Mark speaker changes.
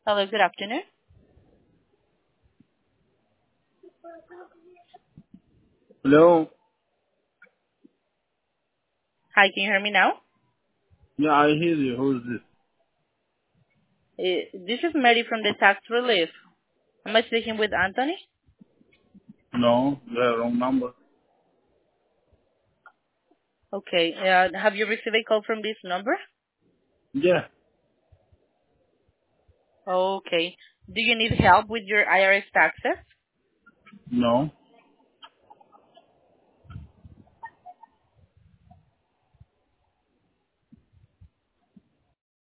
Speaker 1: Hello, good afternoon.
Speaker 2: Hello.
Speaker 1: Hi, can you hear me now?
Speaker 2: Yeah, I hear you. Who's this?
Speaker 1: This is Mary from the tax relief. Am I speaking with Anthony?
Speaker 2: No, the wrong number.
Speaker 1: Okay. Have you received a call from this number?
Speaker 2: Yeah.
Speaker 1: Okay. Do you need help with your IRS taxes?
Speaker 2: No.